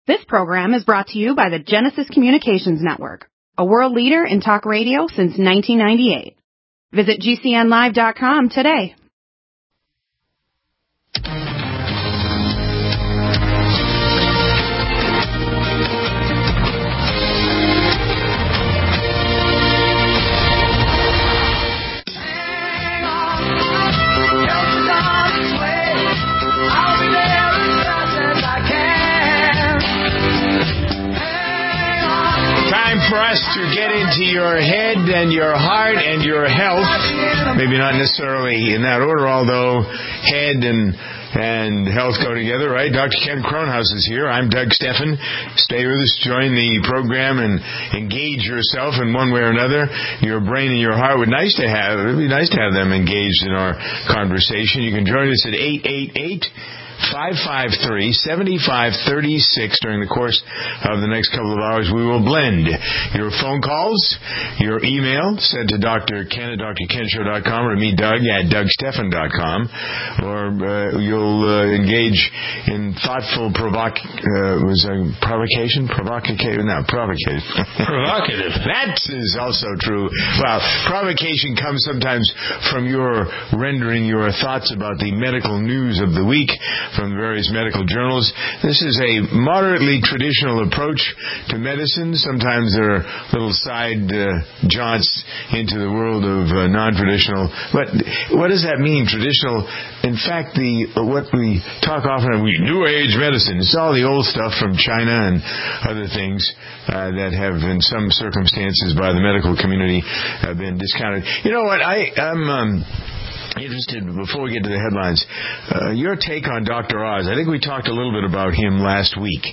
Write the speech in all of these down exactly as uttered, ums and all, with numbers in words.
This program is brought to you by the Genesis Communications Network, a world leader in talk radio since nineteen ninety-eight. Visit G C N live dot com today. For us to get into your head and your heart and your health, maybe not necessarily in that order, although head and and health go together, right? Doctor Ken Kronhaus is here. I'm Doug Steffen. Stay with us, join the program, and engage yourself in one way or another. Your brain and your heart would nice to have. It would be nice to have them engaged in our conversation. You can join us at eight eight eight, five five three, seven five three six during the course of the next couple of hours. We will blend your phone calls, your email sent to Doctor Ken at D R Ken Show dot com or me, Doug, at Doug Steffen dot com, or uh, you'll uh, engage in thoughtful provoc... Uh, was a provocation? Provocative? No, provocative. Provocative. That is also true. Well, provocation comes sometimes from your rendering your thoughts about the medical news of the week from the various medical journals. This is a moderately traditional approach to medicine. Sometimes there are little side uh, jaunts into the world of uh, non-traditional. But what does that mean, traditional? In fact, the what we talk often of, we New Age medicine. It's all the old stuff from China and other things uh, that have, in some circumstances, by the medical community, have been discounted. You know what? I, I'm... Um, interested, before we get to the headlines, uh, your take on Doctor Oz. I think we talked a little bit about him last week,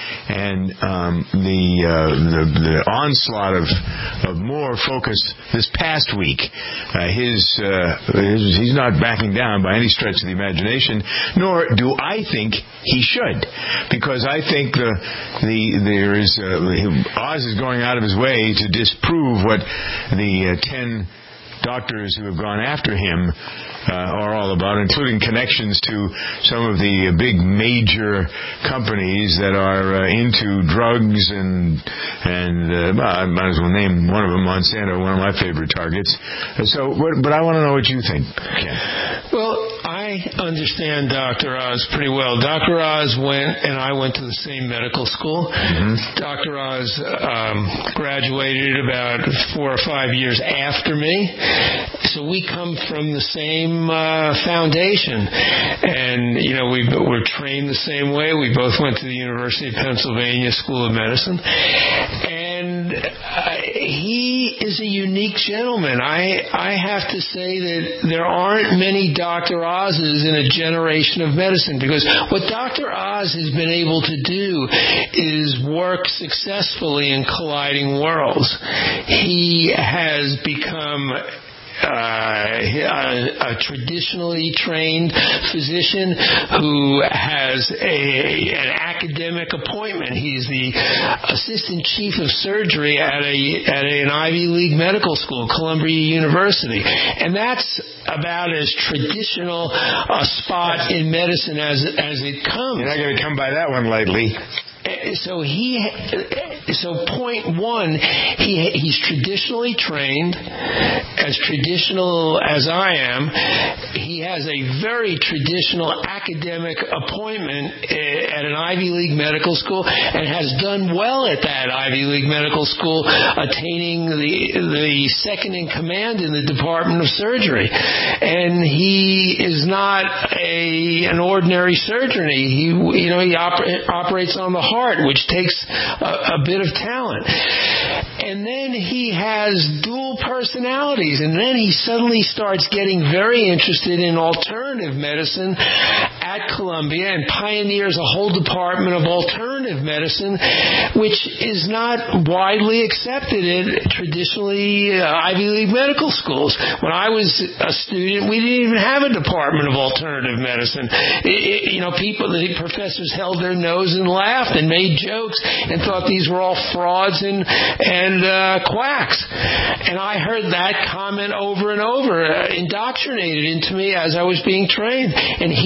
and um, the, uh, the the onslaught of of more focus this past week. Uh, his, uh, his he's not backing down by any stretch of the imagination, nor do I think he should, because I think the the there is uh, Oz is going out of his way to disprove what the uh, ten doctors who have gone after him uh, are all about, including connections to some of the big major companies that are uh, into drugs and and uh, well, I might as well name one of them, Monsanto, one of my favorite targets. So, but, but I want to know what you think, Ken. Well, I understand Doctor Oz pretty well. Doctor Oz went, and I went to the same medical school. Mm-hmm. Doctor Oz um, graduated about four or five years after me. So we come from the same uh, foundation. And, you know, we, we're trained the same way. We both went to the University of Pennsylvania School of Medicine. And uh, he is a unique gentleman. I, I have to say that there aren't many Doctor Oz's in a generation of medicine, because what Doctor Oz has been able to do is work successfully in colliding worlds. He has become Uh, a, a traditionally trained physician who has a, an academic appointment. He's the assistant chief of surgery at a at a, an Ivy League medical school, Columbia University, and that's about as traditional a spot in medicine as as it comes. You're not going to come by that one lightly. So he, so point one, he he's traditionally trained, as traditional as I am. He has a very traditional academic appointment at an Ivy League medical school, and has done well at that Ivy League medical school, attaining the the second in command in the Department of Surgery. And he is not a an ordinary surgeon. He, you know, he oper- operates on the heart, which takes a, a bit of talent. And then he has dual personalities, and then he suddenly starts getting very interested in alternative medicine at Columbia and pioneers a whole department of alternative medicine, which is not widely accepted at traditionally uh, Ivy League medical schools. When I was a student, we didn't even have a department of alternative medicine. It, it, you know, people, the professors held their nose and laughed and made jokes and thought these were all frauds and and uh, quacks. And I heard that comment over and over, uh, indoctrinated into me as I was being trained. And here he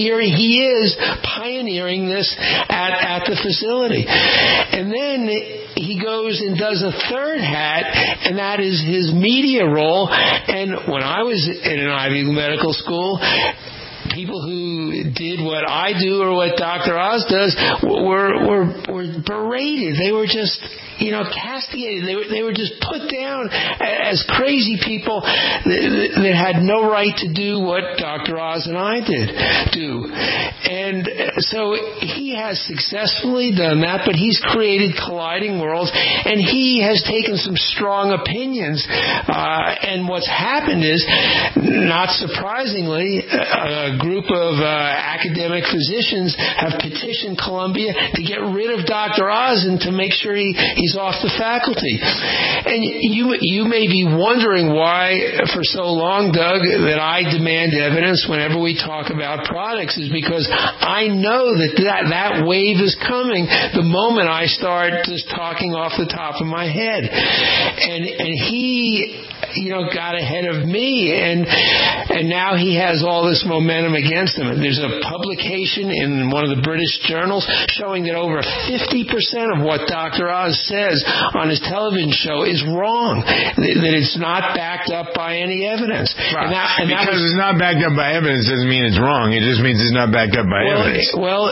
he is pioneering this at, at the facility. And then he goes and does a third hat, and that is his media role. And when I was in an Ivy League medical school, people who did what I do or what Doctor Oz does were were were berated. They were just, you know, castigated. They were they were just put down as crazy people that, that had no right to do what Doctor Oz and I did do. And so he has successfully done that, but he's created colliding worlds, and he has taken some strong opinions. Uh, and what's happened is, not surprisingly, a group of uh, academic physicians have petitioned Columbia to get rid of Doctor Oz and to make sure he, he's off the faculty. And you you may be wondering why, for so long, Doug, that I demand evidence whenever we talk about products, is because I know that that, that wave is coming the moment I start just talking off the top of my head. And and he, you know, got ahead of me, and and now he has all this momentum against him. There's a publication in one of the British journals showing that over fifty percent of what Doctor Oz says on his television show is wrong, that it's not backed up by any evidence. Right. And that, and because that was, it's not backed up by evidence doesn't mean it's wrong. It just means it's not backed up by well, evidence. Well,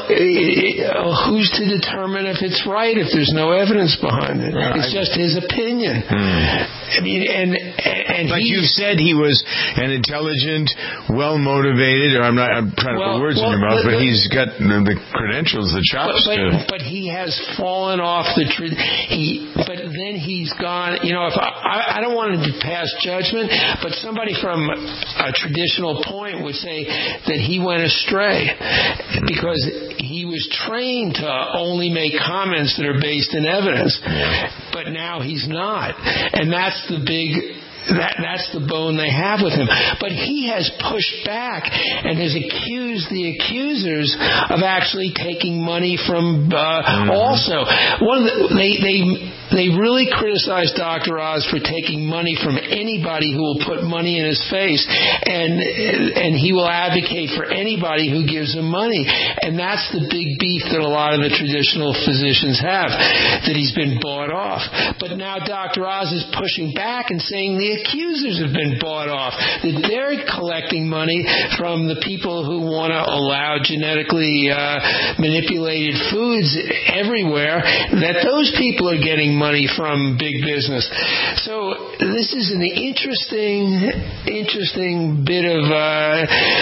who's to determine if it's right if there's no evidence behind it? Right. It's just his opinion. Hmm. I mean, and and But he, you said he was an intelligent, well-motivated, or I'm not I'm trying to well, put words well, in your mouth, but, but he's got the credentials, the chops but, to... But he has fallen off the tree. He, but then he's gone, you know, if I, I don't want to pass judgment, but somebody from a traditional point would say that he went astray because he was trained to only make comments that are based in evidence, but now he's not. And that's the big... That, that's the bone they have with him. But he has pushed back and has accused the accusers of actually taking money from uh, mm-hmm. also. One of the, they they they really criticize Doctor Oz for taking money from anybody who will put money in his face, and and he will advocate for anybody who gives him money. And that's the big beef that a lot of the traditional physicians have, that he's been bought off. But now Doctor Oz is pushing back and saying the accusers have been bought off, that they're collecting money from the people who want to allow genetically uh, manipulated foods everywhere, that those people are getting money from big business. So this is an interesting, interesting bit of uh,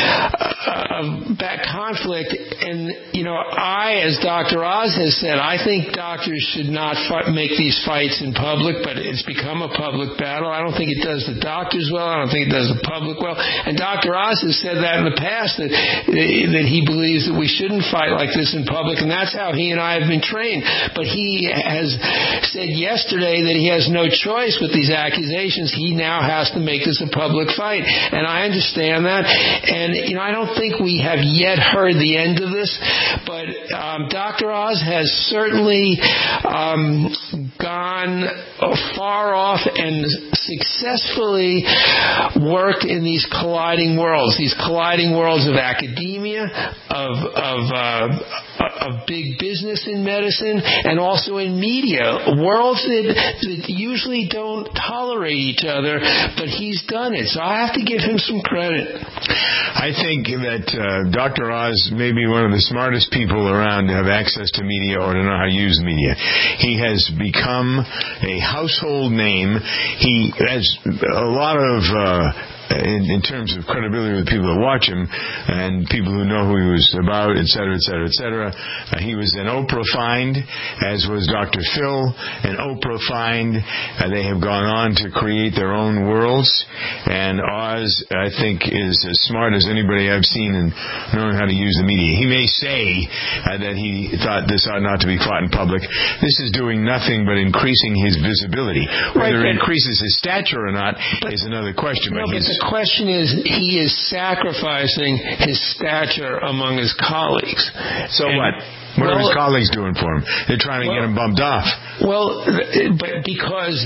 uh, back conflict. And, you know, I, as Doctor Oz has said, I think doctors should not fight, make these fights in public, but it's become a public battle. I don't think it does the doctors well. I don't think it does the public well. And Doctor Oz has said that in the past, that that he believes that we shouldn't fight like this in public, and that's how he and I have been trained. But he has said yesterday that he has no choice with these accusations. He now has to make this a public fight, and I understand that. And, you know, I don't think we have yet heard the end of this, but um, Doctor Oz has certainly um, gone far off and successfully worked in these colliding worlds, these colliding worlds of academia, of of, uh, of big business in medicine, and also in media, worlds that, that usually don't tolerate each other, but he's done it. So I have to give him some credit. I think that uh, Doctor Oz may be one of the smartest people around to have access to media or to know how to use media. He has become a household name. He has a lot of... Uh, In, in terms of credibility with people that watch him and people who know who he was about, et cetera, et cetera, et cetera. Uh, he was an Oprah find, as was Doctor Phil, an Oprah find. Uh, they have gone on to create their own worlds, and Oz, I think, is as smart as anybody I've seen in knowing how to use the media. He may say uh, that he thought this ought not to be fought in public. This is doing nothing but increasing his visibility. Whether right, it increases his stature or not but, is another question, but, no, his the question is, he is sacrificing his stature among his colleagues. So and, what? What well, are his colleagues doing for him? They're trying to well, get him bumped off. Well, but because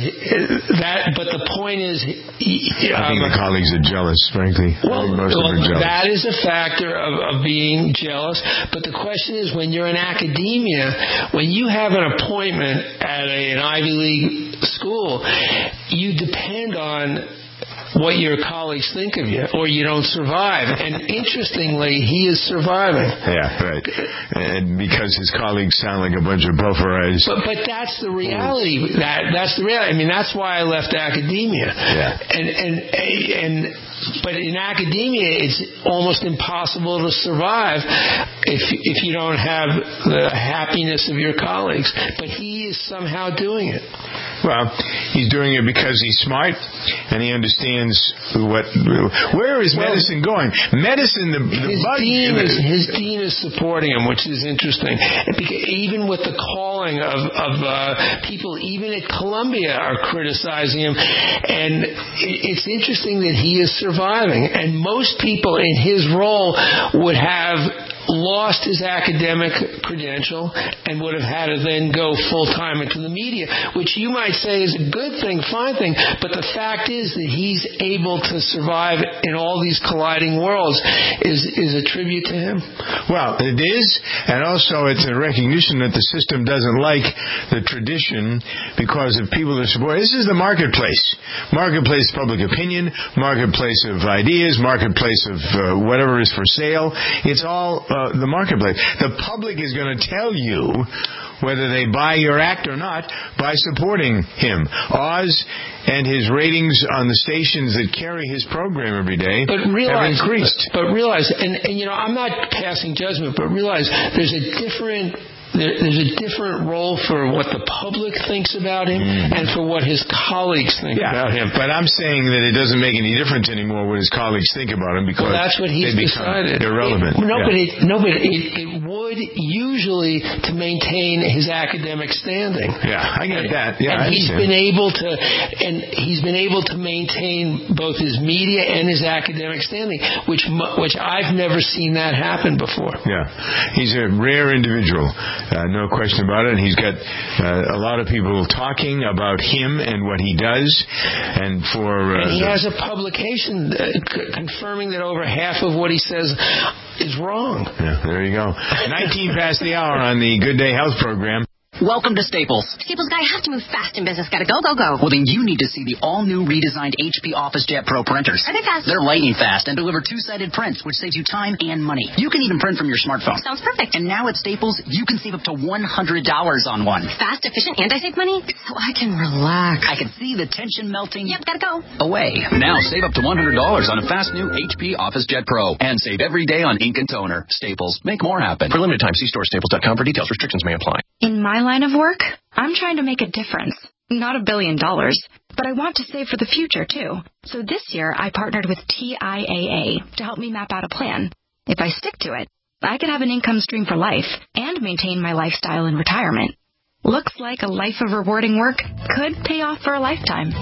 that, but the point is, he, I think um, the colleagues are jealous, frankly. Well, I think most well of them are jealous. that is a factor of, of being jealous. But the question is, when you're in academia, when you have an appointment at a, an Ivy League school, you depend on what your colleagues think of you, or you don't survive. And interestingly, he is surviving. Yeah, right. And because his colleagues sound like a bunch of buffer-eyes. But but that's the reality. That that's the reality. I mean, that's why I left academia. Yeah. And and and but in academia, it's almost impossible to survive if if you don't have the happiness of your colleagues. But he is somehow doing it. Well, he's doing it because he's smart and he understands what. Where is medicine going? Medicine, the, the his bug. Dean is, his dean is supporting him, which is interesting. Even with the calling of, of uh, people, even at Columbia, are criticizing him, and it's interesting that he is surviving. And most people in his role would have lost his academic credential and would have had to then go full-time into the media, which you might say is a good thing, fine thing, but the fact is that he's able to survive in all these colliding worlds is, is a tribute to him. Well, it is, and also it's a recognition that the system doesn't like the tradition because of people that support. This is the marketplace. Marketplace of public opinion, marketplace of ideas, marketplace of uh, whatever is for sale. It's all uh, the marketplace. The public is going to tell you whether they buy your act or not by supporting him. Oz and his ratings on the stations that carry his program every day but realize, have increased. But, but realize, and, and you know, I'm not passing judgment, but realize there's a different there, there's a different role for what the public thinks about him mm. and for what his colleagues think yeah, about him. But I'm saying that it doesn't make any difference anymore what his colleagues think about him because well, that's what he's they become decided. irrelevant. It, no, yeah. but, it, no, but it, it would usually to maintain his academic standing. Yeah, I get and, that. Yeah, and I he's understand. been able to, and he's been able to maintain both his media and his academic standing, which which I've never seen that happen before. Yeah, he's a rare individual, uh, no question about it. And he's got uh, a lot of people talking about him and what he does, and for uh, and he the, has a publication uh, c- confirming that over half of what he says is wrong. Yeah, there you go. nineteen past the hour on the Good Day Health program. Welcome to Staples. Staples guy, I have to move fast in business. Gotta go, go, go. Well, then you need to see the all-new redesigned H P OfficeJet Pro printers. Are they fast? They're lightning fast and deliver two-sided prints, which saves you time and money. You can even print from your smartphone. Sounds perfect. And now at Staples, you can save up to one hundred dollars on one. Fast, efficient, and I save money? So I can relax. I can see the tension melting. Yep, gotta go. Away. Now save up to one hundred dollars on a fast new H P OfficeJet Pro. And save every day on ink and toner. Staples. Make more happen. For limited time, see store staples dot com for details. Restrictions may apply. In my line of work, I'm trying to make a difference. Not a billion dollars, but I want to save for the future, too. So this year, I partnered with T I A A to help me map out a plan. If I stick to it, I could have an income stream for life and maintain my lifestyle in retirement. Looks like a life of rewarding work could pay off for a lifetime.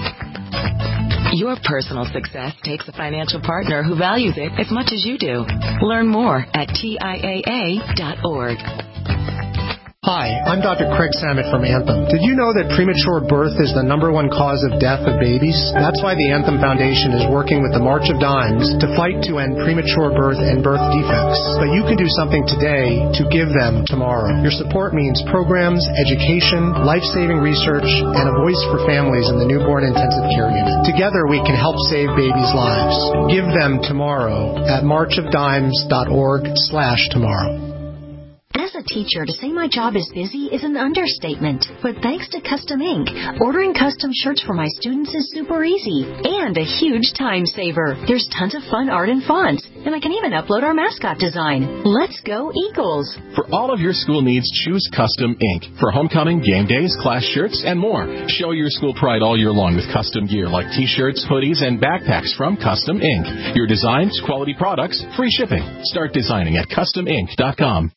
Your personal success takes a financial partner who values it as much as you do. Learn more at T I A A dot org. Hi, I'm Doctor Craig Samet from Anthem. Did you know that premature birth is the number one cause of death of babies? That's why the Anthem Foundation is working with the March of Dimes to fight to end premature birth and birth defects. But you can do something today to give them tomorrow. Your support means programs, education, life-saving research, and a voice for families in the newborn intensive care unit. Together we can help save babies' lives. Give them tomorrow at march of dimes dot org slash tomorrow. As a teacher, to say my job is busy is an understatement. But thanks to Custom Ink, ordering custom shirts for my students is super easy and a huge time saver. There's tons of fun art and fonts, and I can even upload our mascot design. Let's go Eagles! For all of your school needs, choose Custom Ink. For homecoming, game days, class shirts, and more. Show your school pride all year long with custom gear like t-shirts, hoodies, and backpacks from Custom Ink. Your designs, quality products, free shipping. Start designing at custom ink dot com.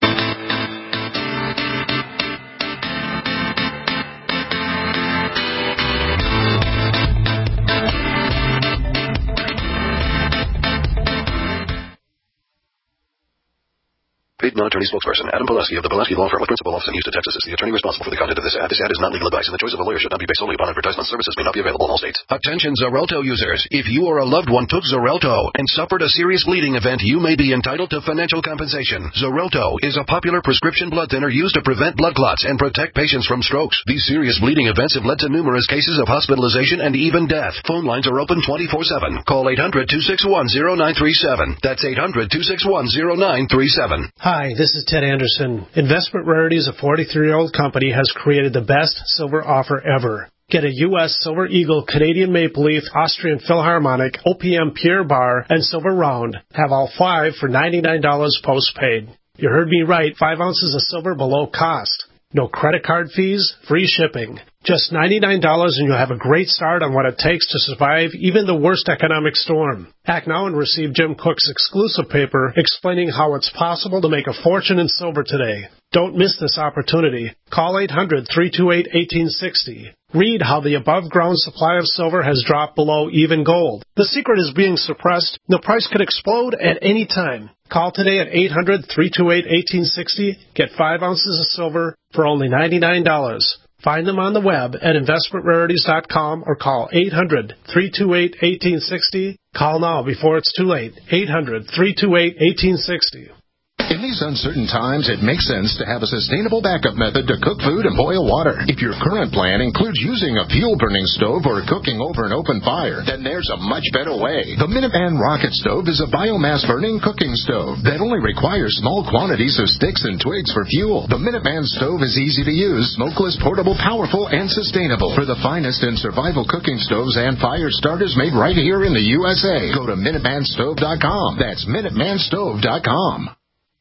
non-attorney spokesperson. Adam Pileski of the Pileski Law Firm with principal office in Houston, Texas is the attorney responsible for the content of this ad. This ad is not legal advice, and the choice of a lawyer should not be based solely upon advertisement. Services may not be available in all states. Attention Xarelto users. If you or a loved one took Xarelto and suffered a serious bleeding event, you may be entitled to financial compensation. Xarelto is a popular prescription blood thinner used to prevent blood clots and protect patients from strokes. These serious bleeding events have led to numerous cases of hospitalization and even death. Phone lines are open twenty-four seven. Call eight hundred, two six one, zero nine three seven. That's eight hundred, two six one, zero nine three seven. Hi, this is Ted Anderson. Investment Rarities, a forty-three-year-old company, has created the best silver offer ever. Get a U S Silver Eagle, Canadian Maple Leaf, Austrian Philharmonic, O P M Pure Bar, and Silver Round. Have all five for ninety-nine dollars postpaid. You heard me right, five ounces of silver below cost. No credit card fees, free shipping. Just ninety-nine dollars and you'll have a great start on what it takes to survive even the worst economic storm. Act now and receive Jim Cook's exclusive paper explaining how it's possible to make a fortune in silver today. Don't miss this opportunity. Call eight hundred, three two eight, one eight six zero. Read how the above-ground supply of silver has dropped below even gold. The secret is being suppressed. The price could explode at any time. Call today at eight hundred, three two eight, one eight six zero. Get five ounces of silver for only ninety-nine dollars. Find them on the web at investment rarities dot com or call eight hundred, three two eight, one eight six zero. Call now before it's too late. eight hundred, three two eight, one eight six zero. In these uncertain times, it makes sense to have a sustainable backup method to cook food and boil water. If your current plan includes using a fuel-burning stove or cooking over an open fire, then there's a much better way. The Minuteman Rocket Stove is a biomass-burning cooking stove that only requires small quantities of sticks and twigs for fuel. The Minuteman Stove is easy to use, smokeless, portable, powerful, and sustainable. For the finest in survival cooking stoves and fire starters made right here in the U S A, go to minuteman stove dot com. That's minuteman stove dot com.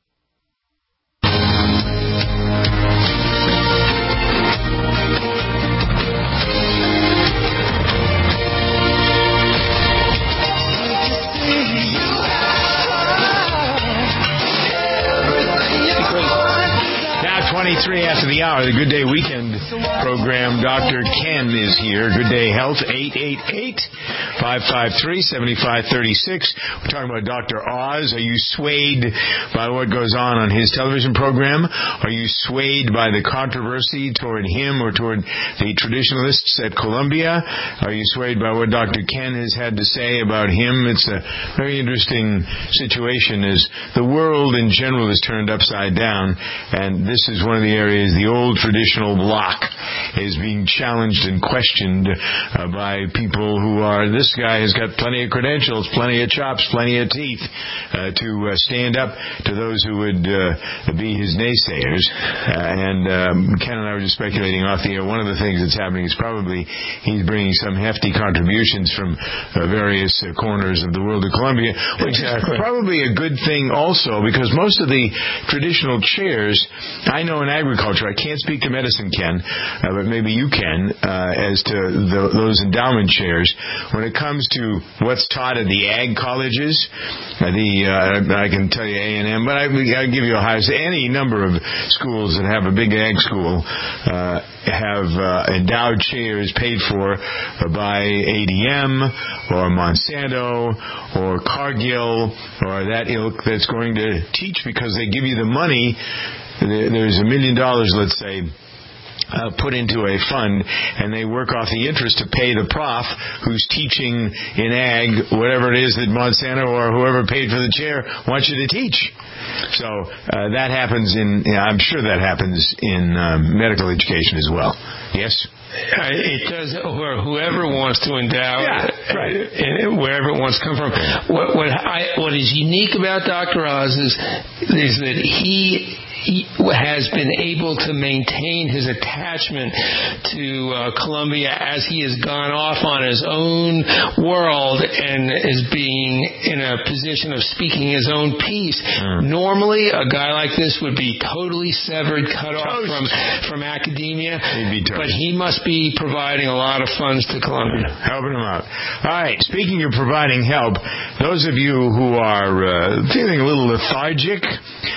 twenty-three after the hour, the Good Day Weekend program. Doctor Ken is here. Good Day Health, eight eight eight, five five three, seven five three six. We're talking about Doctor Oz. Are you swayed by what goes on on his television program? Are you swayed by the controversy toward him or toward the traditionalists at Columbia? Are you swayed by what Doctor Ken has had to say about him? It's a very interesting situation as the world in general is turned upside down, and this is one of the areas the old traditional bloc is being challenged and questioned uh, by people who are, this guy has got plenty of credentials, plenty of chops, plenty of teeth uh, to uh, stand up to those who would uh, be his naysayers. Uh, and um, Ken and I were just speculating off the air. One of the things that's happening is probably he's bringing some hefty contributions from uh, various uh, corners of the world of Columbia, which exactly. is probably a good thing also, because most of the traditional chairs, I know in agriculture, I can't speak to medicine, Ken, uh, but maybe you can, uh, as to the, those endowment chairs. When it comes to what's taught at the ag colleges, uh, the uh, I can tell you A and M, but I, I'll give you a high, any number of schools that have a big ag school uh, have uh, endowed chairs paid for by A D M or Monsanto or Cargill or that ilk that's going to teach because they give you the money. There's a million dollars, let's say, uh, put into a fund, and they work off the interest to pay the prof who's teaching in ag whatever it is that Monsanto or whoever paid for the chair wants you to teach. So uh, that happens in, yeah, I'm sure that happens in uh, medical education as well. Yes? Uh, it does, or whoever wants to endow, yeah, right. uh, wherever it wants to come from. What, what, I, what is unique about Doctor Oz is, is that he, he has been able to maintain his attachment to uh, Columbia as he has gone off on his own world and is being in a position of speaking his own piece. Mm. Normally, a guy like this would be totally severed, cut toast. off from, from academia, but he must be providing a lot of funds to Columbia. Helping him out. All right, speaking of providing help, those of you who are uh, feeling a little lethargic,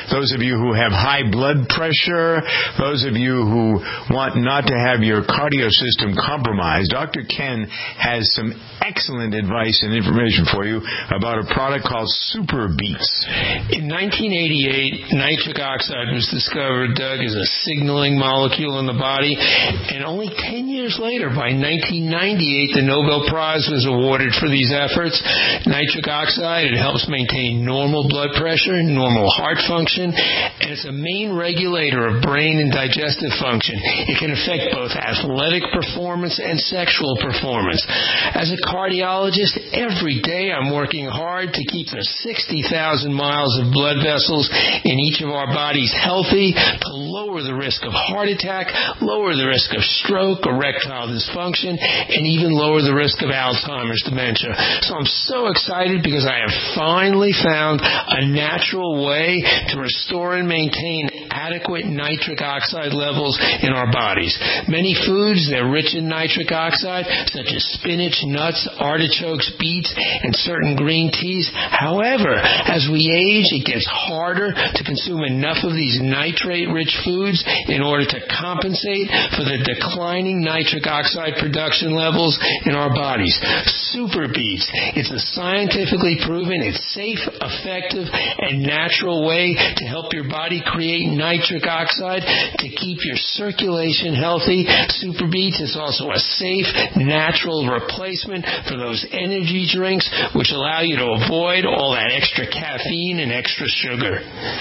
those of you who have high blood pressure, those of you who want not to have your cardio system compromised, Doctor Ken has some excellent advice and information for you about a product called Super Beats. In nineteen eighty-eight, nitric oxide was discovered, Doug, as a signaling molecule in the body, and only ten years later, by nineteen ninety-eight, the Nobel Prize was awarded for these efforts. Nitric oxide, it helps maintain normal blood pressure, normal heart function, and it's a main regulator of brain and digestive function. It can affect both athletic performance and sexual performance. As a cardiologist, every day I'm working hard to keep the sixty thousand miles of blood vessels in each of our bodies healthy, to lower the risk of heart attack, lower the risk of stroke, erectile dysfunction, and even lower the risk of Alzheimer's dementia. So I'm so excited because I have finally found a natural way to restore and maintain adequate nitric oxide levels in our bodies. Many foods, they're rich in nitric oxide, such as spinach, nuts, artichokes, beets, and certain green teas. However, as we age, it gets harder to consume enough of these nitrate-rich foods in order to compensate for the declining nitric oxide production levels in our bodies. Super Beets. It's a scientifically proven, it's safe, effective, and natural way to help your body create nitric oxide to keep your circulation healthy. Super Beets is also a safe, natural replacement for those energy drinks which allow you to avoid all that extra caffeine and extra sugar.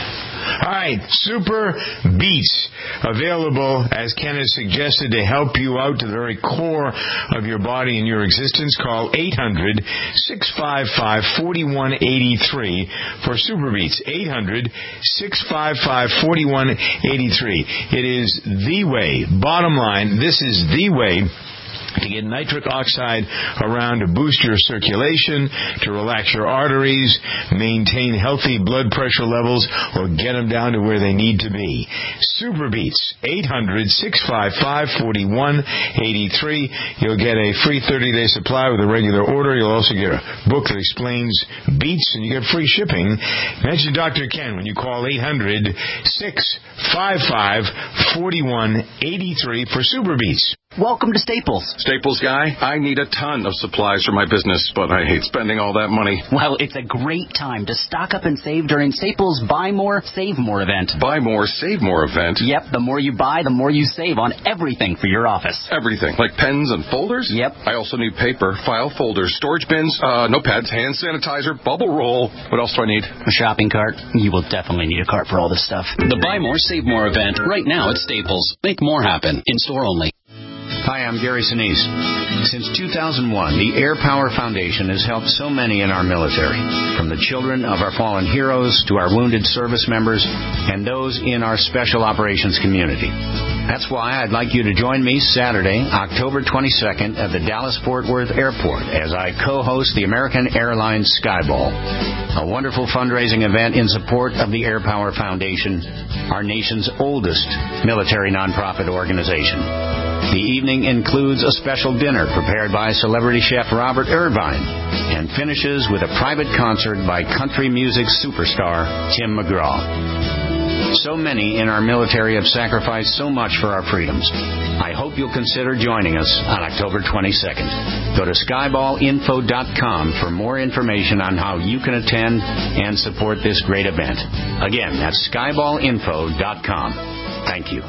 All right, Super Beets, available, as Ken has suggested, to help you out to the very core of your body and your existence. Call eight hundred, six five five, four one eight three for Super Beets. eight hundred, six five five, four one eight three. It is the way. Bottom line, this is the way to get nitric oxide around to boost your circulation, to relax your arteries, maintain healthy blood pressure levels, or get them down to where they need to be. Super Beets, eight hundred, six five five, four one eight three. You'll get a free thirty-day supply with a regular order. You'll also get a book that explains beets, and you get free shipping. Mention Doctor Ken when you call eight hundred, six five five, four one eight three for Super Beets. Welcome to Staples. Staples guy, I need a ton of supplies for my business, but I hate spending all that money. Well, it's a great time to stock up and save during Staples' Buy More, Save More event. Buy More, Save More event? Yep, the more you buy, the more you save on everything for your office. Everything? Like pens and folders? Yep. I also need paper, file folders, storage bins, uh, notepads, hand sanitizer, bubble roll. What else do I need? A shopping cart. You will definitely need a cart for all this stuff. The Buy More, Save More event right now at Staples. Make more happen. In store only. Hi, I'm Gary Sinise. Since two thousand one, the Air Power Foundation has helped so many in our military, from the children of our fallen heroes to our wounded service members and those in our special operations community. That's why I'd like you to join me Saturday, October twenty-second at the Dallas-Fort Worth Airport as I co-host the American Airlines Skyball, a wonderful fundraising event in support of the Air Power Foundation, our nation's oldest military nonprofit organization. The evening includes a special dinner prepared by celebrity chef Robert Irvine and finishes with a private concert by country music superstar Tim McGraw. So many in our military have sacrificed so much for our freedoms. I hope you'll consider joining us on October twenty-second. Go to skyball info dot com for more information on how you can attend and support this great event. Again, that's skyball info dot com. Thank you.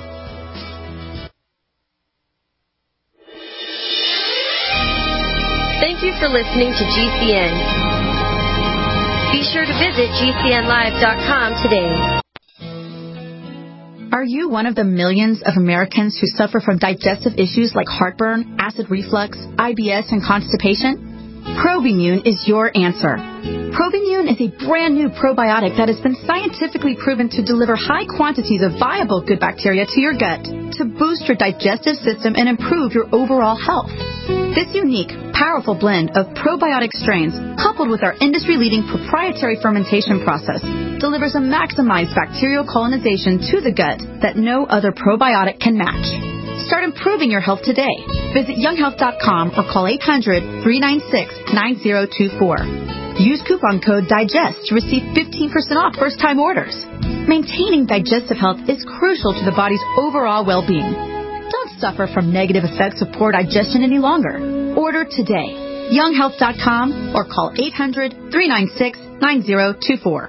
Thank you for listening to G C N. Be sure to visit G C N live dot com today. Are you one of the millions of Americans who suffer from digestive issues like heartburn, acid reflux, I B S, and constipation? Probimune is your answer. Probimune is a brand new probiotic that has been scientifically proven to deliver high quantities of viable good bacteria to your gut to boost your digestive system and improve your overall health. This unique, powerful blend of probiotic strains, coupled with our industry-leading proprietary fermentation process, delivers a maximized bacterial colonization to the gut that no other probiotic can match. Start improving your health today. Visit young health dot com or call eight hundred, three nine six, nine zero two four. Use coupon code DIGEST to receive fifteen percent off first-time orders. Maintaining digestive health is crucial to the body's overall well-being. Don't suffer from negative effects of poor digestion any longer. Order today. young health dot com or call eight hundred, three nine six, nine zero two four.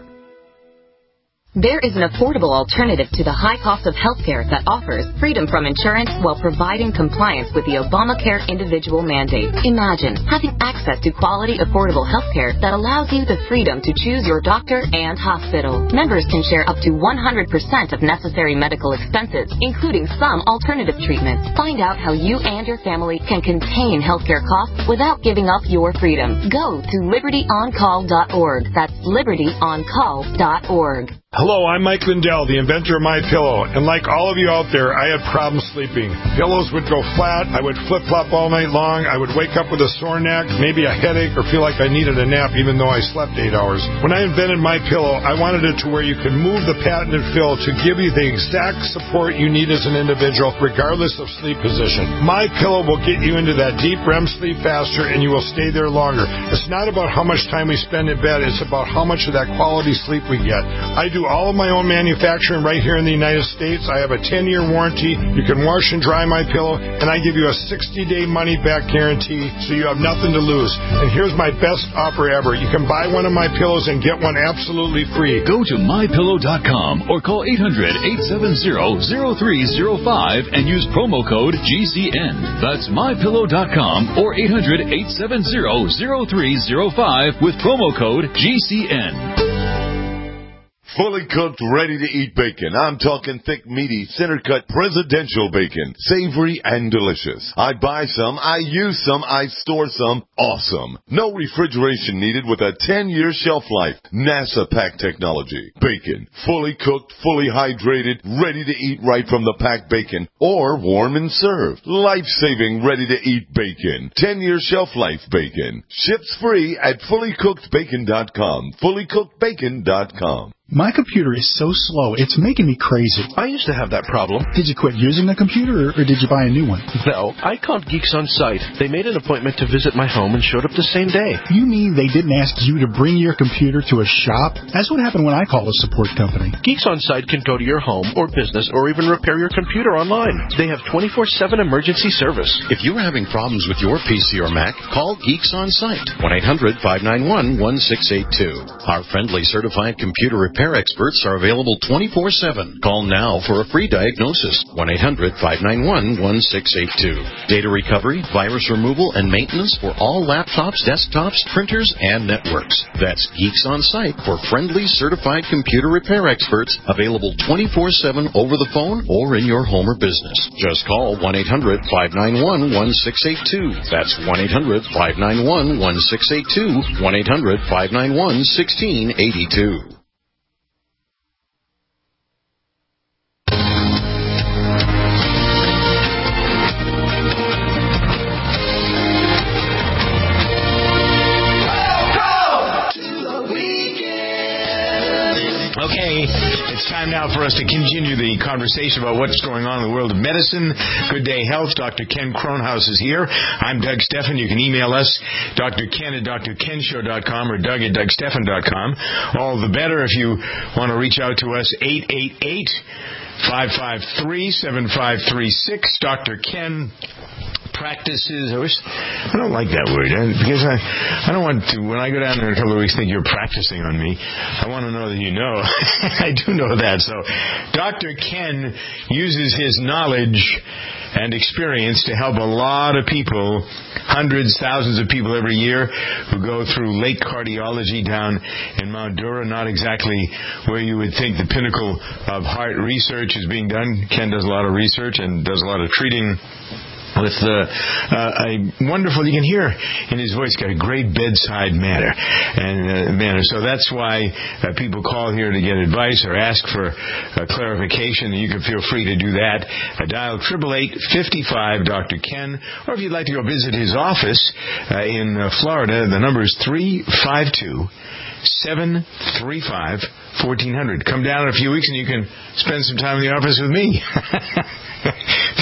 There is an affordable alternative to the high cost of healthcare that offers freedom from insurance while providing compliance with the Obamacare individual mandate. Imagine having access to quality, affordable healthcare that allows you the freedom to choose your doctor and hospital. Members can share up to one hundred percent of necessary medical expenses, including some alternative treatments. Find out how you and your family can contain healthcare costs without giving up your freedom. Go to liberty on call dot org. That's liberty on call dot org. Hello, I'm Mike Lindell, the inventor of MyPillow, and like all of you out there, I had problems sleeping. Pillows would go flat, I would flip-flop all night long, I would wake up with a sore neck, maybe a headache, or feel like I needed a nap even though I slept eight hours. When I invented MyPillow, I wanted it to where you could move the patented fill to give you the exact support you need as an individual, regardless of sleep position. MyPillow will get you into that deep R E M sleep faster, and you will stay there longer. It's not about how much time we spend in bed, it's about how much of that quality sleep we get. I do all of my own manufacturing right here in the United States. I have a ten-year warranty. You can wash and dry my pillow, and I give you a sixty-day money-back guarantee, so you have nothing to lose. And here's my best offer ever. You can buy one of my pillows and get one absolutely free. Go to my pillow dot com or call eight hundred, eight seven zero, zero three zero five and use promo code G C N. That's my pillow dot com or eight hundred, eight seven zero, zero three zero five with promo code G C N. Fully cooked, ready-to-eat bacon. I'm talking thick, meaty, center-cut presidential bacon. Savory and delicious. I buy some, I use some, I store some. Awesome. No refrigeration needed with a ten-year shelf life. NASA pack technology. Bacon. Fully cooked, fully hydrated, ready to eat right from the packed bacon. Or warm and served. Life-saving, ready-to-eat bacon. ten-year shelf life bacon. Ships free at fully cooked bacon dot com. fully cooked bacon dot com. My computer is so slow, it's making me crazy. I used to have that problem. Did you quit using the computer, or did you buy a new one? No, I called Geeks On Site. They made an appointment to visit my home and showed up the same day. You mean they didn't ask you to bring your computer to a shop? That's what happened when I called a support company. Geeks On Site can go to your home or business or even repair your computer online. They have twenty-four seven emergency service. If you're having problems with your P C or Mac, call Geeks On Site. one eight hundred, five nine one, one six eight two. Our friendly certified computer repair experts are available twenty-four seven. Call now for a free diagnosis. one eight hundred, five nine one, one six eight two. Data recovery, virus removal, and maintenance for all laptops, desktops, printers, and networks. That's Geeks On Site for friendly certified computer repair experts, available twenty-four seven over the phone or in your home or business. Just call one eight hundred, five nine one, one six eight two. That's one eight hundred, five nine one, one six eight two. one eight hundred, five nine one, one six eight two. Okay, it's time now for us to continue the conversation about what's going on in the world of medicine. Good Day Health. Doctor Ken Kronhaus is here. I'm Doug Stephan. You can email us, D R Ken at D R Ken Show dot com or Doug at Doug Stephan dot com. All the better if you want to reach out to us, eight eight eight, five five three, seven five three six. Doctor Ken practices. I wish I don't like that word because I I don't want to when I go down there in a couple of weeks think you're practicing on me. I want to know that you know. I do know that. So Doctor Ken uses his knowledge and experience to help a lot of people, hundreds, thousands of people every year who go through Lake Cardiology down in Mount Dura, not exactly where you would think the pinnacle of heart research is being done. Ken does a lot of research and does a lot of treating with uh, uh, a wonderful, you can hear in his voice, got a great bedside manner. and uh, manner. So that's why uh, people call here to get advice or ask for uh, clarification. You can feel free to do that. Uh, dial eight eight eight, five five, Doctor Ken. Or if you'd like to go visit his office uh, in uh, Florida, the number is three five two, seven three five, one four zero zero. Come down in a few weeks and you can spend some time in the office with me.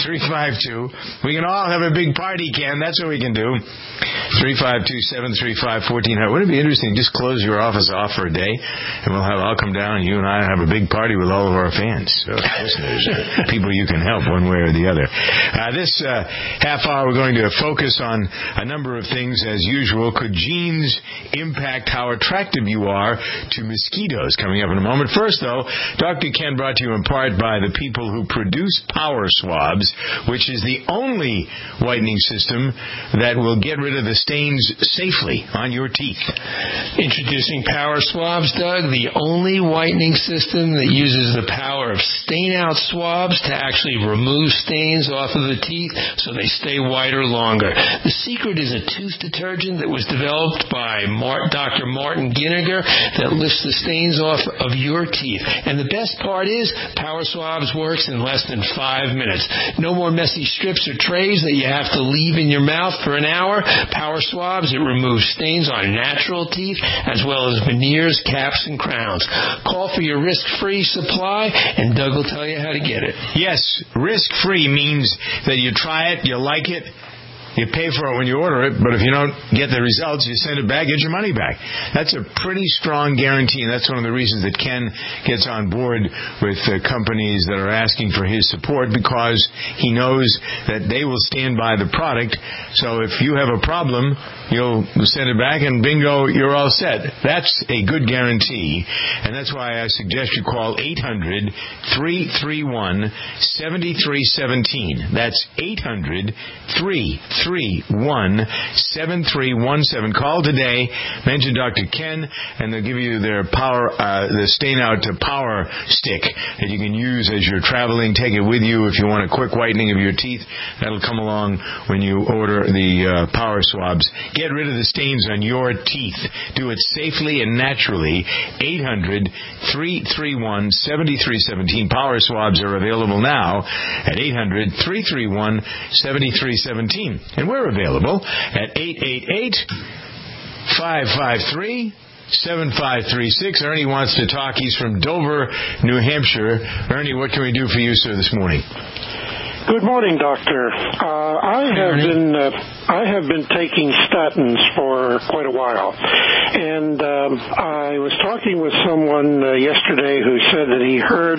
three five two. We can all have a big party, Ken. That's what we can do. three five two, seven three five, one four zero zero. Wouldn't it be interesting? Just close your office off for a day, and we'll have I'll come down, and you and I have a big party with all of our fans, so listeners, people you can help one way or the other. Uh, this uh, half hour, we're going to focus on a number of things as usual. Could genes impact how attractive you are to mosquitoes? Coming up in a moment. First, though, Doctor Ken brought to you in part by the people who produce Power Swabs, which is the only whitening system that will get rid of the stains safely on your teeth. Introducing Power Swabs, Doug, the only whitening system that uses the power of stain-out swabs to actually remove stains off of the teeth so they stay whiter longer. The secret is a tooth detergent that was developed by Mart, Doctor Martin Ginniger that lifts the stains off of your teeth. And the best part is Power Swabs works in less than five minutes. No more messy strips or trays that you have to leave in your mouth for an hour. Power Swabs, it removes stains on natural teeth as well as veneers, caps, and crowns. Call for your risk-free supply, and Doug will tell you how to get it. Yes, risk-free means that you try it, you like it, you pay for it when you order it, but if you don't get the results, you send it back, get your money back. That's a pretty strong guarantee, and that's one of the reasons that Ken gets on board with uh, companies that are asking for his support, because he knows that they will stand by the product. So if you have a problem, you'll send it back, and bingo, you're all set. That's a good guarantee, and that's why I suggest you call eight hundred, three three one, seven three one seven. That's eight hundred, three three one, seven three one seven. Call today, mention Doctor Ken, and they'll give you their power, uh, the stain out to power stick that you can use as you're traveling. Take it with you if you want a quick whitening of your teeth. That'll come along when you order the uh, Power Swabs. Get rid of the stains on your teeth. Do it safely and naturally. eight hundred, three three one, seven three one seven. Power Swabs are available now at eight hundred, three three one, seven three one seven. And we're available at eight eight eight, five five three, seven five three six. Ernie wants to talk. He's from Dover, New Hampshire. Ernie, what can we do for you, sir, this morning? Good morning, Doctor. Uh, I have been uh, I have been taking statins for quite a while, and um, I was talking with someone uh, yesterday who said that he heard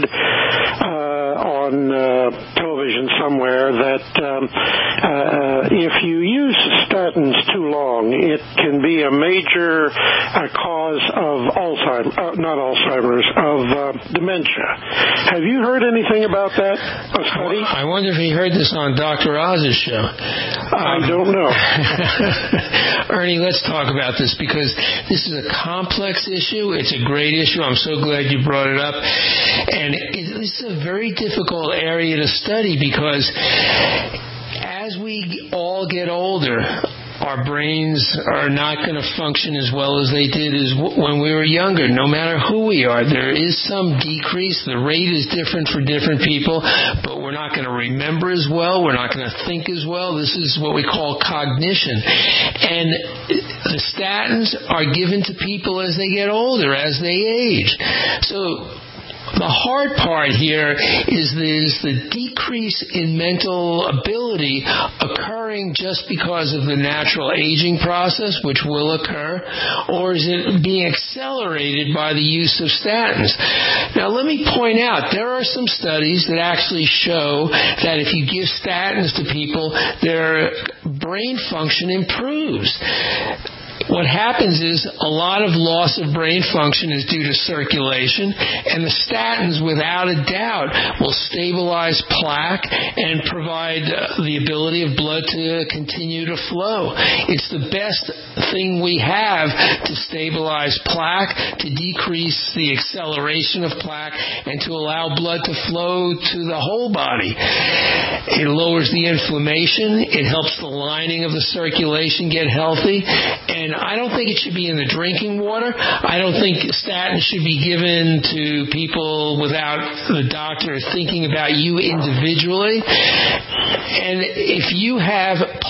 uh, on uh, television somewhere that um, uh, if you use statins too long, it can be a major uh, cause of Alzheimer's, uh, not Alzheimer's, of uh, dementia. Have you heard anything about that? A study? I wonder if he heard this on Doctor Oz's show. I um, don't know. Ernie, let's talk about this, because this is a complex issue. It's a great issue. I'm so glad you brought it up. And it, this is a very difficult area to study, because as we all get older, our brains are not going to function as well as they did as w- when we were younger, no matter who we are. There is some decrease. The rate is different for different people, but we're not going to remember as well. We're not going to think as well. This is what we call cognition. And the statins are given to people as they get older, as they age. So the hard part here is, is the decrease in mental ability occurring just because of the natural aging process, which will occur, or is it being accelerated by the use of statins? Now, let me point out, there are some studies that actually show that if you give statins to people, their brain function improves. What happens is a lot of loss of brain function is due to circulation, and the statins, without a doubt, will stabilize plaque and provide uh, the ability of blood to continue to flow. It's the best thing we have to stabilize plaque, to decrease the acceleration of plaque, and to allow blood to flow to the whole body. It lowers the inflammation. It helps the lining of the circulation get healthy. And I don't think it should be in the drinking water. I don't think statins should be given to people without the doctor thinking about you individually. And if you have plaque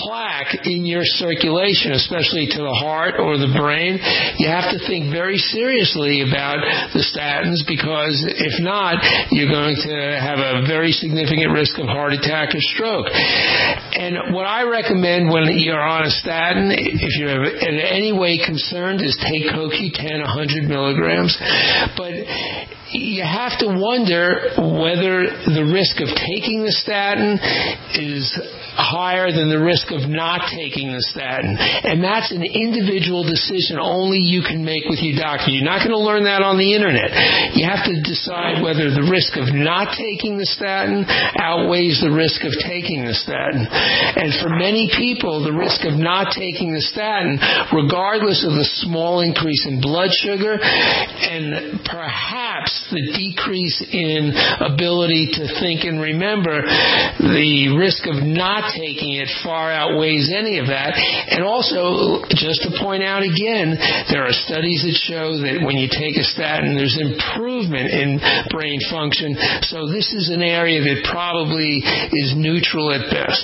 back in your circulation, especially to the heart or the brain, you have to think very seriously about the statins, because if not, you're going to have a very significant risk of heart attack or stroke. And what I recommend when you're on a statin, if you're in any way concerned, is take C O Q ten one hundred milligrams. But you have to wonder whether the risk of taking the statin is higher than the risk of not taking the statin. And that's an individual decision only you can make with your doctor. You're not going to learn that on the internet. You have to decide whether the risk of not taking the statin outweighs the risk of taking the statin. And for many people, the risk of not taking the statin, regardless of the small increase in blood sugar and perhaps the decrease in ability to think and remember, the risk of not taking it far outweighs any of that. And also, just to point out again, there are studies that show that when you take a statin, there's improvement in brain function. So this is an area that probably is neutral at best.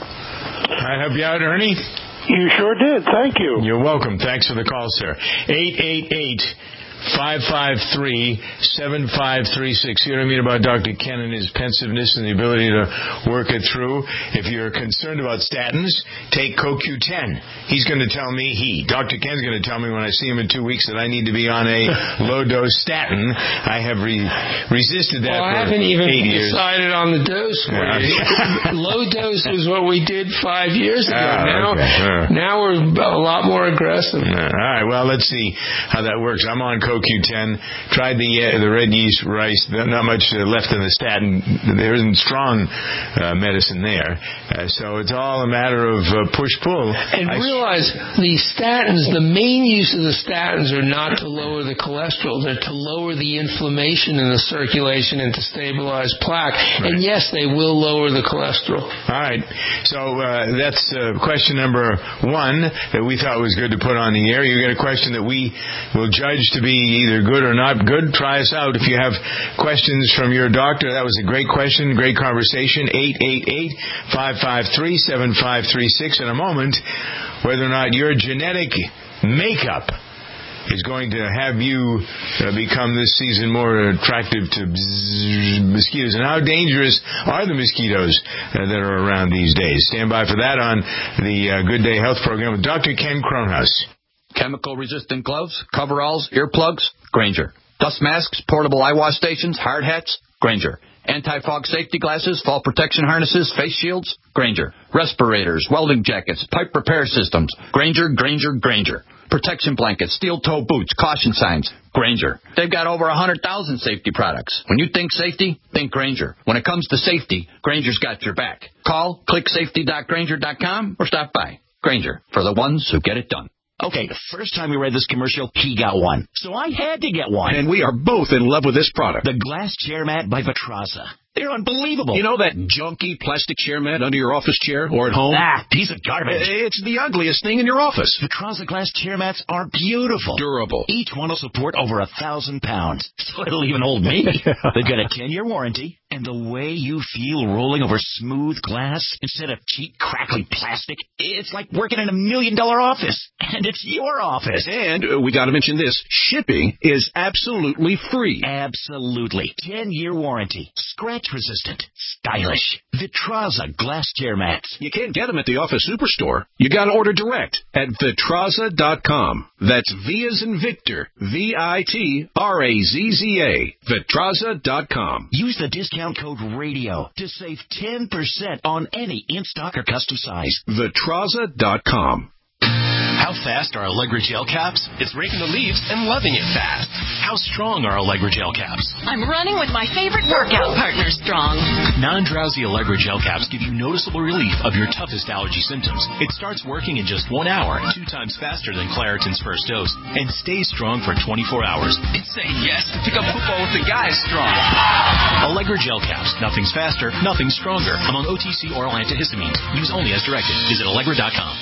I help you out, Ernie? You sure did. Thank you. You're welcome. Thanks for the call, sir. eight eight eight, five five three, seven five three six. You know what I mean about Doctor Ken and his pensiveness and the ability to work it through. If you're concerned about statins, take C O Q ten. He's going to tell me, he, Doctor Ken's going to tell me when I see him in two weeks that I need to be on a low-dose statin. I have re- resisted that well, for I haven't even eight years. decided on the dose for Yeah. you. Low dose is what we did five years ago. Ah, now, okay. uh. now we're a lot more aggressive. Uh, all right, well, let's see how that works. I'm on C O Q ten. Tried the uh, the red yeast rice. Not much uh, left in the statin. There isn't strong uh, medicine there. Uh, so it's all a matter of uh, push-pull. And I realize the statins, the main use of the statins are not to lower the cholesterol. They're to lower the inflammation in the circulation and to stabilize plaque. Right. And yes, they will lower the cholesterol. All right. So uh, that's uh, question number one that we thought was good to put on the air. You get a question that we will judge to be either good or not good. Try us out. If you have questions from your doctor, that was a great question, great conversation. eight eight eight, five five three, seven five three six. In a moment, whether or not your genetic makeup is going to have you uh, become this season more attractive to bzz, mosquitoes. And how dangerous are the mosquitoes uh, that are around these days? Stand by for that on the uh, Good Day Health program with Doctor Ken Kronhaus. Chemical-resistant gloves, coveralls, earplugs, Grainger. Dust masks, portable eye wash stations, hard hats, Grainger. Anti-fog safety glasses, fall protection harnesses, face shields, Grainger. Respirators, welding jackets, pipe repair systems, Grainger, Grainger, Grainger. Protection blankets, steel-toe boots, caution signs, Grainger. They've got over one hundred thousand safety products. When you think safety, think Grainger. When it comes to safety, Grainger's got your back. Call, click safety dot grainger dot com, or stop by. Grainger, for the ones who get it done. Okay, the first time we read this commercial, he got one. So I had to get one. And we are both in love with this product. The Glass Chair Mat by Vitraza. They're unbelievable. You know that junky plastic chair mat under your office chair or at home? Ah, piece of garbage. It's the ugliest thing in your office. Vitraza glass chair mats are beautiful. Durable. Each one will support over a thousand pounds. So it'll even hold me. They've got a ten-year warranty. And the way you feel rolling over smooth glass instead of cheap, crackly plastic, it's like working in a million-dollar office. And it's your office. And uh, we got to mention this. Shipping is absolutely free. Absolutely. ten-year warranty. Scratch-resistant. Stylish. Vitraza glass chair mats. You can't get them at the office superstore. You got to order direct at Vitraza dot com. That's V as in Victor. V I T R A Z Z A. Vitraza dot com. Use the discount code RADIO to save ten percent on any in-stock or custom size. Vitraza dot com. How fast are Allegra gel caps? It's raking the leaves and loving it fast. How strong are Allegra gel caps? I'm running with my favorite workout partner, Strong. Non-drowsy Allegra gel caps give you noticeable relief of your toughest allergy symptoms. It starts working in just one hour, two times faster than Claritin's first dose, and stays strong for twenty-four hours. It's saying yes to pick up football with the guys, Strong. Allegra gel caps. Nothing's faster, nothing's stronger. Among O T C oral antihistamines. Use only as directed. Visit Allegra dot com.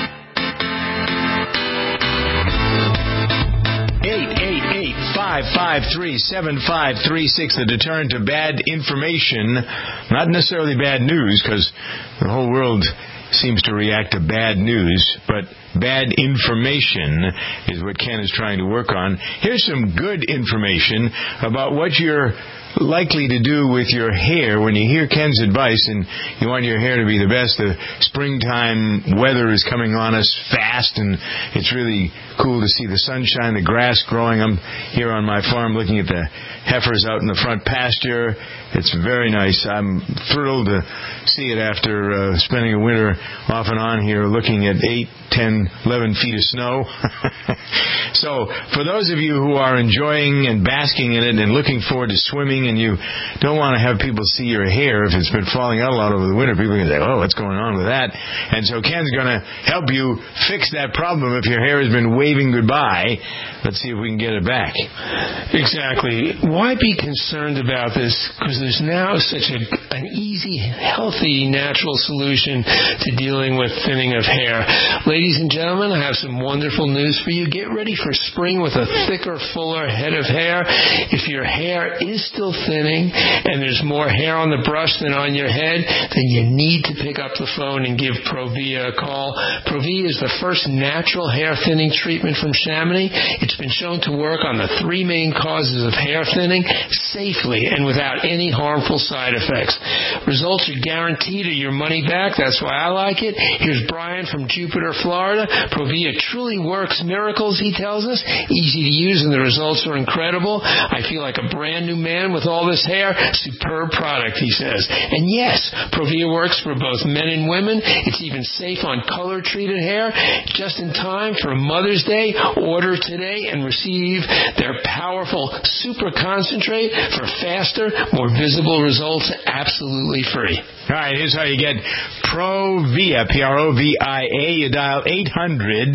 five five five three, seven five three six, the deterrent to bad information. Not necessarily bad news, because the whole world seems to react to bad news, but bad information is what Ken is trying to work on. Here's some good information about what you're likely to do with your hair when you hear Ken's advice and you want your hair to be the best. The springtime weather is coming on us fast, and it's really cool to see the sunshine, the grass growing. I'm here on my farm looking at the heifers out in the front pasture. It's very nice. I'm thrilled to see it after uh, spending a winter off and on here looking at eight, ten, eleven feet of snow. So for those of you who are enjoying and basking in it and looking forward to swimming, and you don't want to have people see your hair if it's been falling out a lot over the winter, people can say, oh, what's going on with that? And so Ken's going to help you fix that problem if your hair has been waving goodbye. Let's see if we can get it back. Exactly. Why be concerned about this? Because there's now such a, an easy, healthy, natural solution to dealing with thinning of hair. Ladies and gentlemen, I have some wonderful news for you. Get ready for spring with a thicker, fuller head of hair. If your hair is still thinning and there's more hair on the brush than on your head, then you need to pick up the phone and give Provia a call. Provia is the first natural hair thinning treatment from Chamonix. It's been shown to work on the three main causes of hair thinning safely and without any harmful side effects. Results are guaranteed or your money back. That's why I like it. Here's Brian from Jupiter, Florida. Provia truly works miracles, he tells us. Easy to use and the results are incredible. I feel like a brand new man with all this hair. Superb product, he says. And yes, Provia works for both men and women. It's even safe on color-treated hair. Just in time for Mother's Day, order today and receive their powerful super concentrate for faster, more visible results absolutely free. All right, here's how you get Provia, P R O V I A. You dial eight hundred,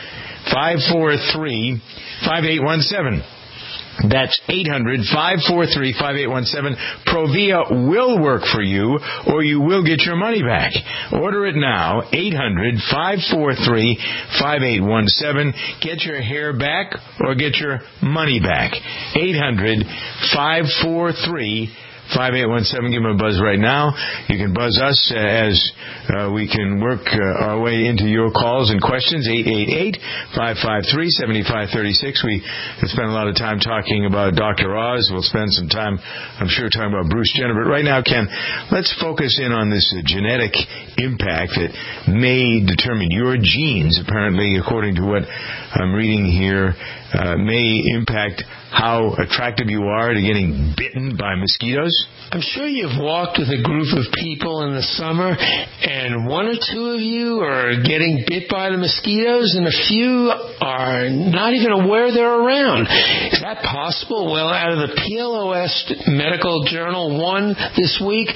five four three, five eight one seven. That's eight hundred, five four three, five eight one seven. Provia will work for you, or you will get your money back. Order it now, eight hundred, five four three, five eight one seven. Get your hair back or get your money back. eight hundred, five four three, five eight one seven. Give them a buzz right now. You can buzz us uh, as uh, we can work uh, our way into your calls and questions. eight eight eight, five five three, seven five three six. We have spent a lot of time talking about Doctor Oz. We'll spend some time, I'm sure, talking about Bruce Jenner. But right now, Ken, let's focus in on this uh, genetic impact that may determine your genes, apparently, according to what I'm reading here, uh, may impact how attractive you are to getting bitten by mosquitoes? I'm sure you've walked with a group of people in the summer, and one or two of you are getting bit by the mosquitoes, and a few are not even aware they're around. Is that possible? Well, out of the P L O S Medical Journal one this week,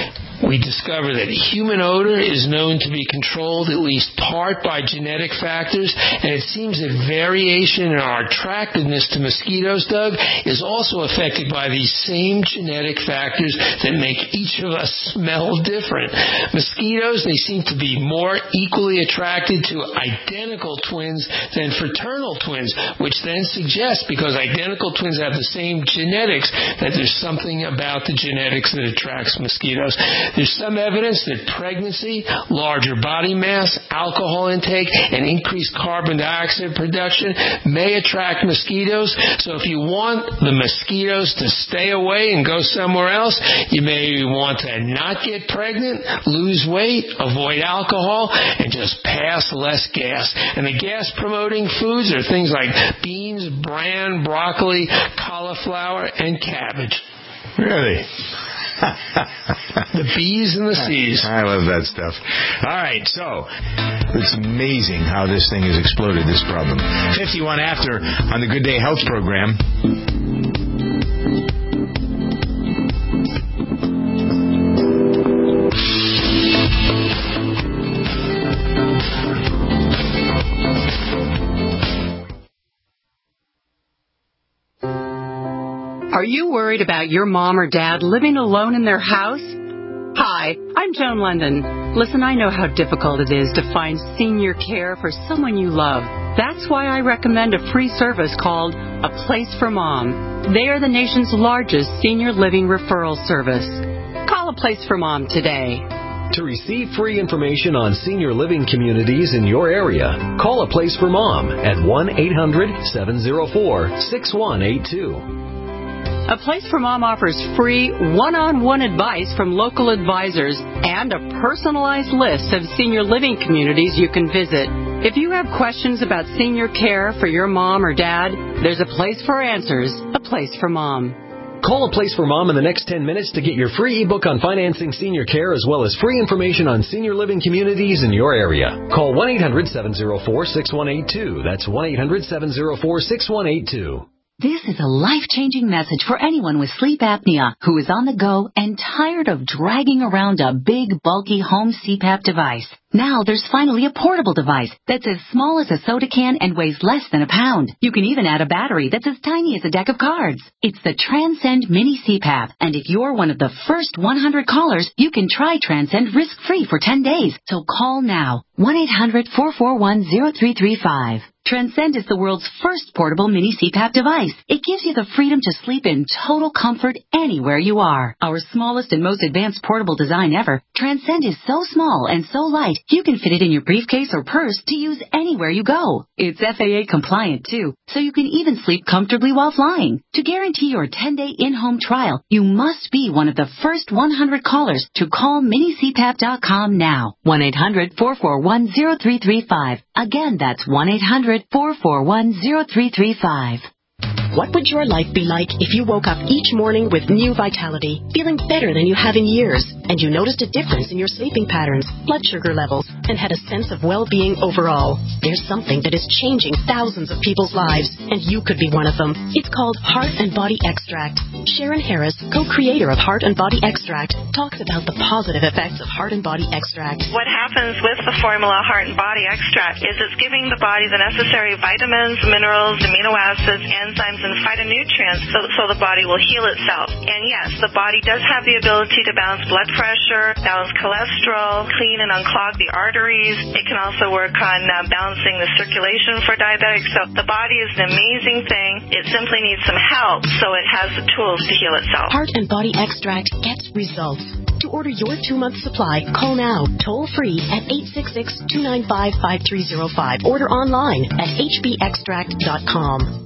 we discover that human odor is known to be controlled at least part by genetic factors, and it seems that variation in our attractiveness to mosquitoes, Doug, is also affected by these same genetic factors that make each of us smell different. Mosquitoes, they seem to be more equally attracted to identical twins than fraternal twins, which then suggests, because identical twins have the same genetics, that there's something about the genetics that attracts mosquitoes. There's some evidence that pregnancy, larger body mass, alcohol intake, and increased carbon dioxide production may attract mosquitoes. So if you want the mosquitoes to stay away and go somewhere else, you may want to not get pregnant, lose weight, avoid alcohol, and just pass less gas. And the gas-promoting foods are things like beans, bran, broccoli, cauliflower, and cabbage. Really? The B's and the C's. I love that stuff. All right, so it's amazing how this thing has exploded, this problem. fifty-one after on the Good Day Health program. Are you worried about your mom or dad living alone in their house? Hi, I'm Joan London. Listen, I know how difficult it is to find senior care for someone you love. That's why I recommend a free service called A Place for Mom. They are the nation's largest senior living referral service. Call A Place for Mom today. To receive free information on senior living communities in your area, call A Place for Mom at one eight hundred seven oh four six one eight two. A Place for Mom offers free one-on-one advice from local advisors and a personalized list of senior living communities you can visit. If you have questions about senior care for your mom or dad, there's a place for answers, A Place for Mom. Call A Place for Mom in the next ten minutes to get your free ebook on financing senior care as well as free information on senior living communities in your area. Call one eight hundred seven oh four six one eight two. That's one eight hundred seven oh four six one eight two. This is a life-changing message for anyone with sleep apnea who is on the go and tired of dragging around a big, bulky home C PAP device. Now there's finally a portable device that's as small as a soda can and weighs less than a pound. You can even add a battery that's as tiny as a deck of cards. It's the Transcend Mini C PAP, and if you're one of the first one hundred callers, you can try Transcend risk-free for ten days. So call now, one eight hundred four four one oh three three five. Transcend is the world's first portable mini C PAP device. It gives you the freedom to sleep in total comfort anywhere you are. Our smallest and most advanced portable design ever, Transcend is so small and so light, you can fit it in your briefcase or purse to use anywhere you go. It's F A A compliant too, so you can even sleep comfortably while flying. To guarantee your ten-day in-home trial, you must be one of the first one hundred callers to call mini C PAP dot com now. one eight hundred four four one oh three three five. Again, that's one eight hundred four four one oh three three five. What would your life be like if you woke up each morning with new vitality, feeling better than you have in years, and you noticed a difference in your sleeping patterns, blood sugar levels, and had a sense of well-being overall? There's something that is changing thousands of people's lives, and you could be one of them. It's called Heart and Body Extract. Sharon Harris, co-creator of Heart and Body Extract, talks about the positive effects of Heart and Body Extract. What happens with the formula Heart and Body Extract is it's giving the body the necessary vitamins, minerals, amino acids, enzymes, and phytonutrients so, so the body will heal itself. And yes, the body does have the ability to balance blood pressure, balance cholesterol, clean and unclog the arteries. It can also work on uh, balancing the circulation for diabetics. So the body is an amazing thing. It simply needs some help so it has the tools to heal itself. Heart and Body Extract gets results. To order your two-month supply, call now, toll-free at eight six six, two nine five, five three zero five. Order online at h b extract dot com.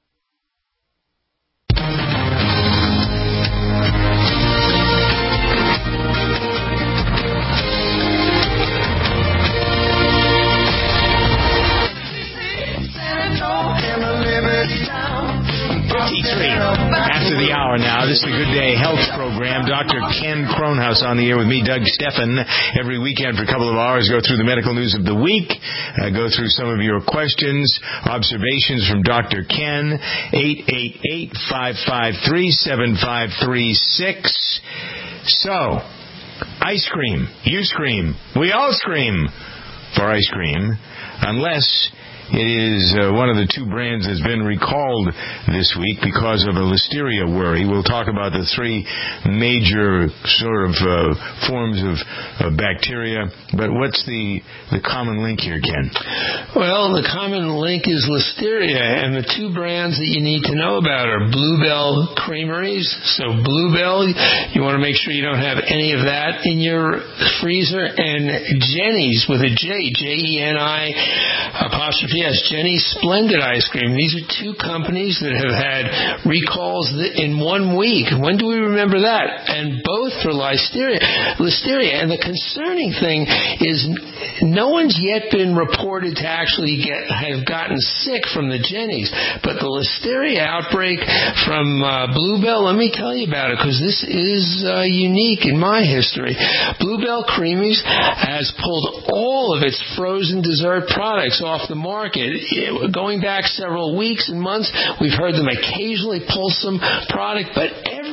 fifty-three after the hour now. This is the Good Day Health Program. Doctor Ken Kronhaus on the air with me, Doug Steffen. Every weekend for a couple of hours, go through the medical news of the week, uh, go through some of your questions, observations from Doctor Ken, eight eight eight, five five three, seven five three six. So, ice cream. You scream. We all scream for ice cream, unless it is uh, one of the two brands that's been recalled this week because of a listeria worry. We'll talk about the three major sort of uh, forms of, of bacteria. But what's the, the common link here, Ken? Well, the common link is listeria, and the two brands that you need to know about are Bluebell Creameries. So Bluebell, you want to make sure you don't have any of that in your freezer, and Jenny's with a J, J E N I apostrophe S, Jenny's Splendid Ice Cream. These are two companies that have had recalls in one week. When do we remember that? And both for listeria. Listeria. And the concerning thing is no one's yet been reported to actually get have gotten sick from the Jenny's. But the listeria outbreak from uh, Bluebell, let me tell you about it, because this is uh, unique in my history. Bluebell Creameries has pulled all of its frozen dessert products off the market. Going back several weeks and months, we've heard them occasionally pull some product, but every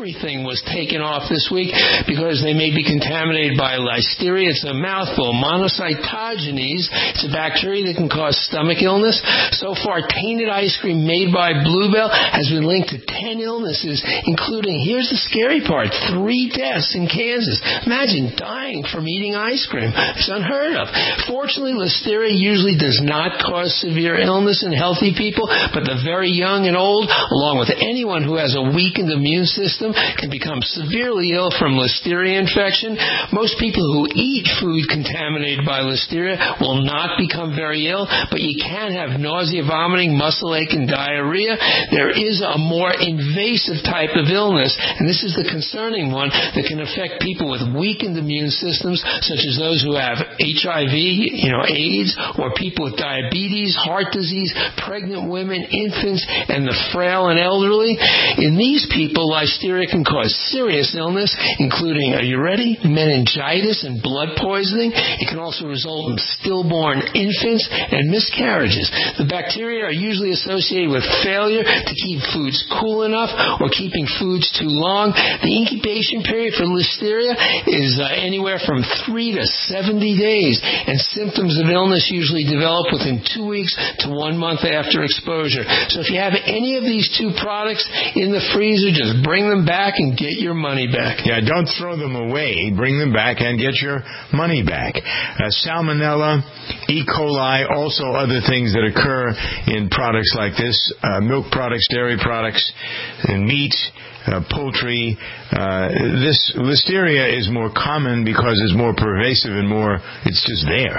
everything was taken off this week because they may be contaminated by Listeria. It's a mouthful. Monocytogenes. It's a bacteria that can cause stomach illness. So far, tainted ice cream made by Bluebell has been linked to ten illnesses, including, here's the scary part, three deaths in Kansas. Imagine dying from eating ice cream. It's unheard of. Fortunately, Listeria usually does not cause severe illness in healthy people, but the very young and old, along with anyone who has a weakened immune system, can become severely ill from Listeria infection. Most people who eat food contaminated by Listeria will not become very ill, but you can have nausea, vomiting, muscle ache, and diarrhea. There is a more invasive type of illness, and this is the concerning one, that can affect people with weakened immune systems, such as those who have H I V, you know, AIDS, or people with diabetes, heart disease, pregnant women, infants, and the frail and elderly. In these people, Listeria can cause serious illness, including, are you ready? Meningitis and blood poisoning. It can also result in stillborn infants and miscarriages. The bacteria are usually associated with failure to keep foods cool enough or keeping foods too long. The incubation period for Listeria is uh, anywhere from three to seventy days, and symptoms of illness usually develop within two weeks to one month after exposure. So if you have any of these two products in the freezer, just bring them back and get your money back. Yeah, don't throw them away. Bring them back and get your money back. Uh, salmonella, E. coli, also other things that occur in products like this, uh, milk products, dairy products, and meat, uh, poultry. Uh, this Listeria is more common because it's more pervasive and more, it's just there.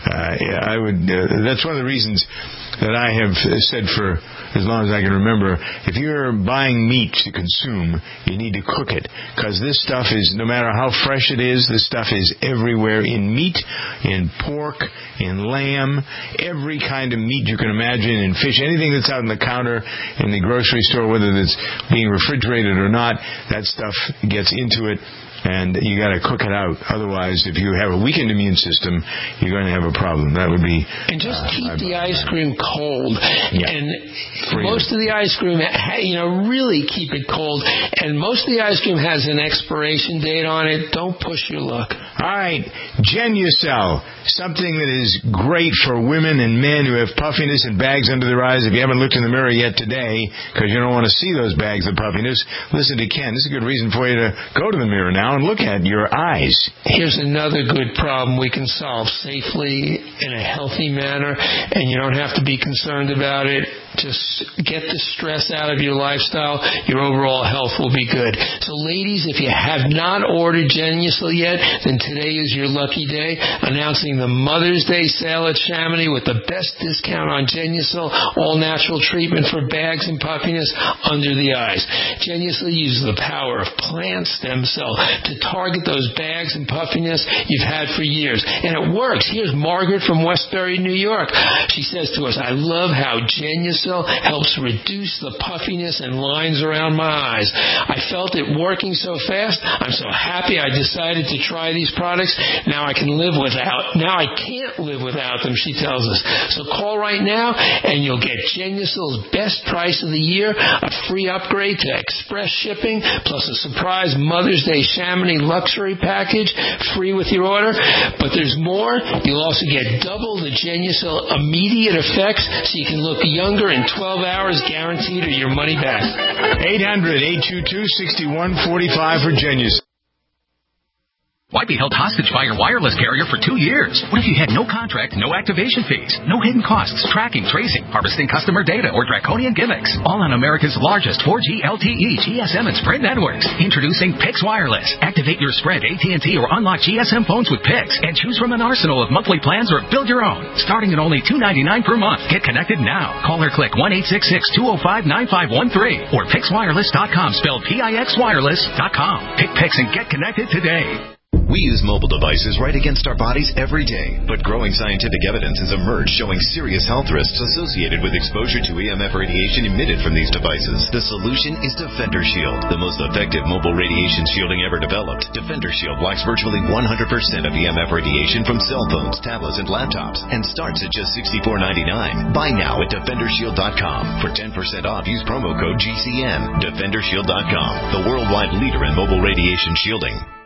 Uh, I would, uh, that's one of the reasons that I have said for as long as I can remember, if you're buying meat to consume, you need to cook it, because this stuff is, no matter how fresh it is, this stuff is everywhere in meat, in pork, in lamb, every kind of meat you can imagine, in fish, anything that's out on the counter in the grocery store, whether it's being refrigerated or not, that stuff gets into it. And you got to cook it out. Otherwise, if you have a weakened immune system, you're going to have a problem. That would be. And just uh, keep the ice cream cold. Yeah. And Freeze most it. of the ice cream, you know, really keep it cold. And most of the ice cream has an expiration date on it. Don't push your luck. All right, Genucel, something that is great for women and men who have puffiness and bags under their eyes. If you haven't looked in the mirror yet today, because you don't want to see those bags of puffiness, listen to Ken. This is a good reason for you to go to the mirror now and look at your eyes. Here's another good problem we can solve safely in a healthy manner, and you don't have to be concerned about it. Just get the stress out of your lifestyle. Your overall health will be good. So ladies, if you have not ordered Genucel yet, then today is your lucky day, announcing the Mother's Day sale at Chamonix with the best discount on Genucel, all-natural treatment for bags and puffiness under the eyes. Genucel uses the power of plant stem cell to target those bags and puffiness you've had for years. And it works. Here's Margaret from Westbury, New York. She says to us, I love how Genucel helps reduce the puffiness and lines around my eyes. I felt it working so fast. I'm so happy I decided to try these products. Now I can live without. Now I can't live without them, she tells us. So call right now and you'll get Genucel's best price of the year, a free upgrade to express shipping, plus a surprise Mother's Day Chamonix luxury package, free with your order. But there's more. You'll also get double the Genucel immediate effects, so you can look younger in twelve hours, guaranteed, or your money back. eight hundred, eight two two, six one four five for Genucel. Why be held hostage by your wireless carrier for two years? What if you had no contract, no activation fees, no hidden costs, tracking, tracing, harvesting customer data, or draconian gimmicks? All on America's largest four G L T E, G S M, and Sprint networks. Introducing Pix Wireless. Activate your Sprint, A T and T, or unlock G S M phones with Pix, and choose from an arsenal of monthly plans or build your own. Starting at only two dollars and ninety-nine cents per month. Get connected now. Call or click one eight six six, two oh five, nine five one three or pix wireless dot com, spelled P I X wireless dot com. Pick Pix and get connected today. We use mobile devices right against our bodies every day, but growing scientific evidence has emerged showing serious health risks associated with exposure to E M F radiation emitted from these devices. The solution is Defender Shield, the most effective mobile radiation shielding ever developed. Defender Shield blocks virtually one hundred percent of E M F radiation from cell phones, tablets, and laptops, and starts at just sixty-four ninety-nine. Buy now at defender shield dot com. For ten percent off, use promo code G C N. defender shield dot com, the worldwide leader in mobile radiation shielding.